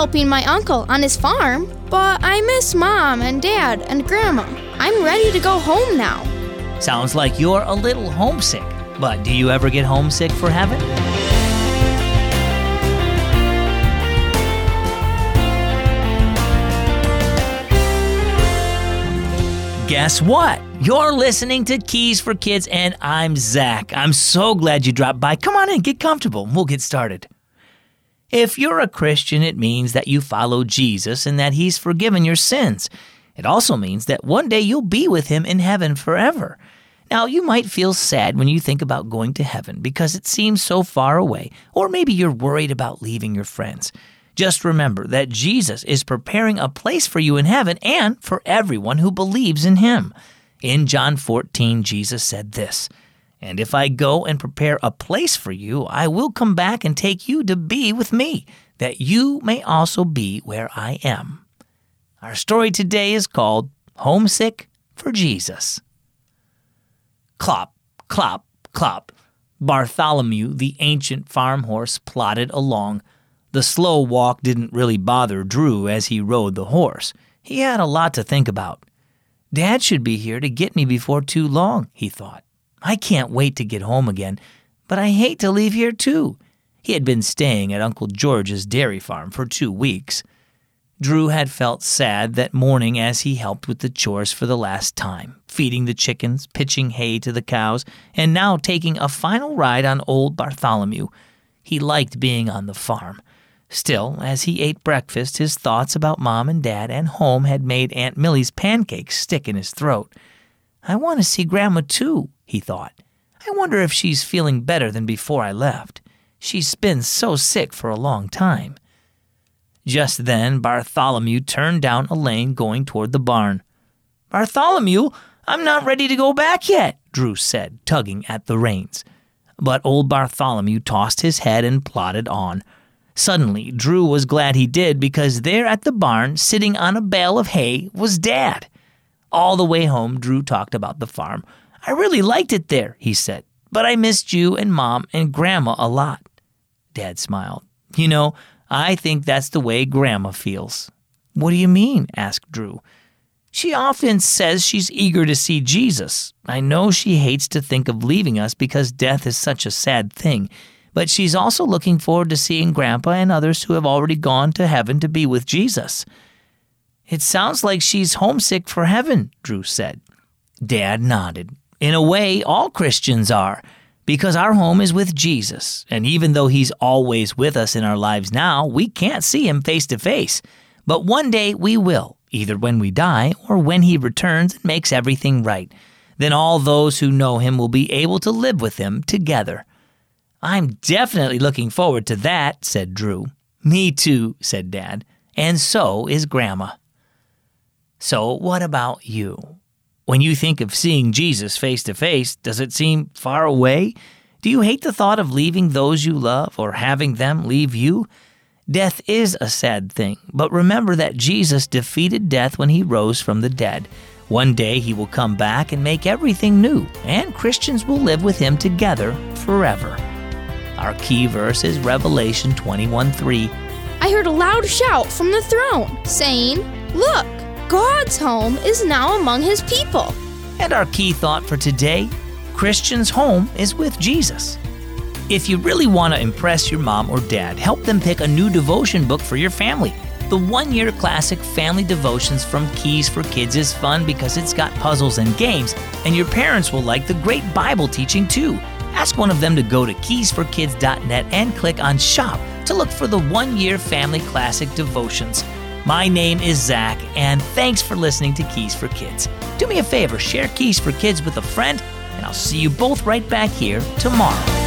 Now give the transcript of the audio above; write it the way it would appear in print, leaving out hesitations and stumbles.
helping my uncle on his farm, but I miss Mom and Dad and Grandma. I'm ready to go home now. Sounds like you're a little homesick, but do you ever get homesick for heaven? Guess what? You're listening to Keys for Kids, and I'm Zach. I'm so glad you dropped by. Come on in, get comfortable, and we'll get started. If you're a Christian, it means that you follow Jesus and that He's forgiven your sins. It also means that one day you'll be with Him in heaven forever. Now, you might feel sad when you think about going to heaven because it seems so far away, or maybe you're worried about leaving your friends. Just remember that Jesus is preparing a place for you in heaven and for everyone who believes in Him. In John 14, Jesus said this, "And if I go and prepare a place for you, I will come back and take you to be with me, that you may also be where I am." Our story today is called Homesick for Jesus. Clop, clop, clop. Bartholomew, the ancient farm horse, plodded along. The slow walk didn't really bother Drew as he rode the horse. He had a lot to think about. Dad should be here to get me before too long, he thought. I can't wait to get home again, but I hate to leave here too. He had been staying at Uncle George's dairy farm for 2 weeks. Drew had felt sad that morning as he helped with the chores for the last time, feeding the chickens, pitching hay to the cows, and now taking a final ride on old Bartholomew. He liked being on the farm. Still, as he ate breakfast, his thoughts about Mom and Dad and home had made Aunt Millie's pancakes stick in his throat. I want to see Grandma too, he thought. I wonder if she's feeling better than before I left. She's been so sick for a long time. Just then, Bartholomew turned down a lane going toward the barn. Bartholomew, I'm not ready to go back yet, Drew said, tugging at the reins. But old Bartholomew tossed his head and plodded on. Suddenly, Drew was glad he did because there at the barn, sitting on a bale of hay, was Dad. All the way home, Drew talked about the farm. I really liked it there, he said, but I missed you and Mom and Grandma a lot. Dad smiled. You know, I think that's the way Grandma feels. What do you mean? Asked Drew. She often says she's eager to see Jesus. I know she hates to think of leaving us because death is such a sad thing. But she's also looking forward to seeing Grandpa and others who have already gone to heaven to be with Jesus. It sounds like she's homesick for heaven, Drew said. Dad nodded. In a way, all Christians are, because our home is with Jesus. And even though He's always with us in our lives now, we can't see Him face to face. But one day we will, either when we die or when He returns and makes everything right. Then all those who know Him will be able to live with Him together. I'm definitely looking forward to that, said Drew. Me too, said Dad. And so is Grandma. So what about you? When you think of seeing Jesus face to face, does it seem far away? Do you hate the thought of leaving those you love or having them leave you? Death is a sad thing, but remember that Jesus defeated death when He rose from the dead. One day He will come back and make everything new, and Christians will live with Him together forever. Our key verse is Revelation 21:3. I heard a loud shout from the throne, saying, Look, God's home is now among His people. And our key thought for today, Christians' home is with Jesus. If you really want to impress your mom or dad, help them pick a new devotion book for your family. The one-year classic Family Devotions from Keys for Kids is fun because it's got puzzles and games, and your parents will like the great Bible teaching too. Ask one of them to go to keysforkids.net and click on Shop to look for the one-year Family Classic Devotions. My name is Zach, and thanks for listening to Keys for Kids. Do me a favor, share Keys for Kids with a friend, and I'll see you both right back here tomorrow.